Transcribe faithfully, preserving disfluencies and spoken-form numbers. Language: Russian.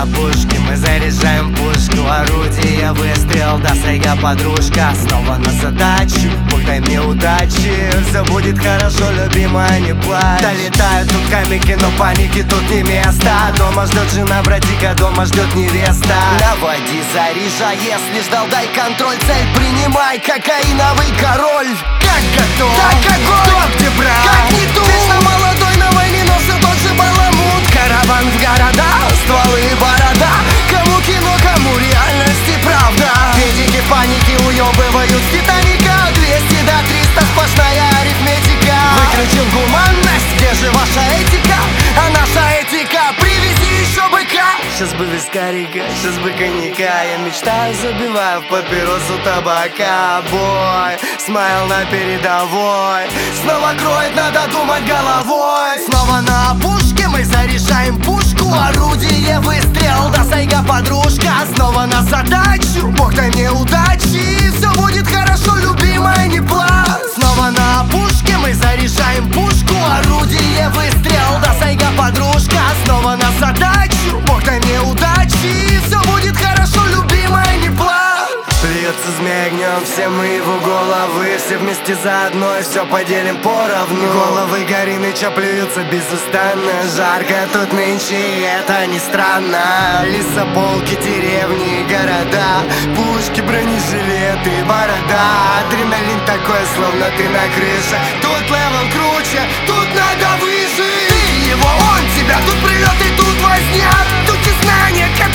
опушке мы заряжаем пушку. Орудие, выстрел, да сайга подружка. Снова на задачу, Бог дай мне удачи. Все будет хорошо, любимая, не плачь. Долетают тут комики, но паники тут не место. Дома ждет жена, братика, дома ждет невеста. Наводи, заряжай, если ждал, дай контроль. Цель принимай, кокаиновый король. Как готов, так огонь, кто где брат, как не тут. Вечно молодой на войне, но все тот же баламут. Караван в города, стволы и борода. Кому кино, кому реальность и правда. Педики в панике уебывают с Титаника. Двести до триста сплошная арифметика. Выключил гуманность, где же ваша этика? А наша этика, привези еще быка. Сейчас бы вискарика, сейчас бы коньяка. Я мечтаю, забиваю в папиросу табака. Бой, смайл на передовой. Снова кроет, надо думать головой. Снова на опушке мы заряжаем пушку. Орудие, выстрел, да сайга подружка. Снова на задачу, Бог дай мне удачи. Все будет хорошо, любимая, не плачь. Снова на опушке мы заряжаем пушку. Орудие, выстрел, да сайга подружка. Снова на задачу, Бог дай мне удачи. Все будет хорошо, любимая, не плачь. Плюется змея огнем, все мы его головы. Все вместе заодно и все поделим поровну. Головы Горыныча плюются безустанно. Жарко тут нынче, и это не странно. Лесополки, деревни, города. Пушки, бронежилеты, борода. Адреналин такой, словно ты на крыше. Тут левел круче, тут надо выжить. Ты его, он тебя, тут прилет и тут возня. Тут и знания,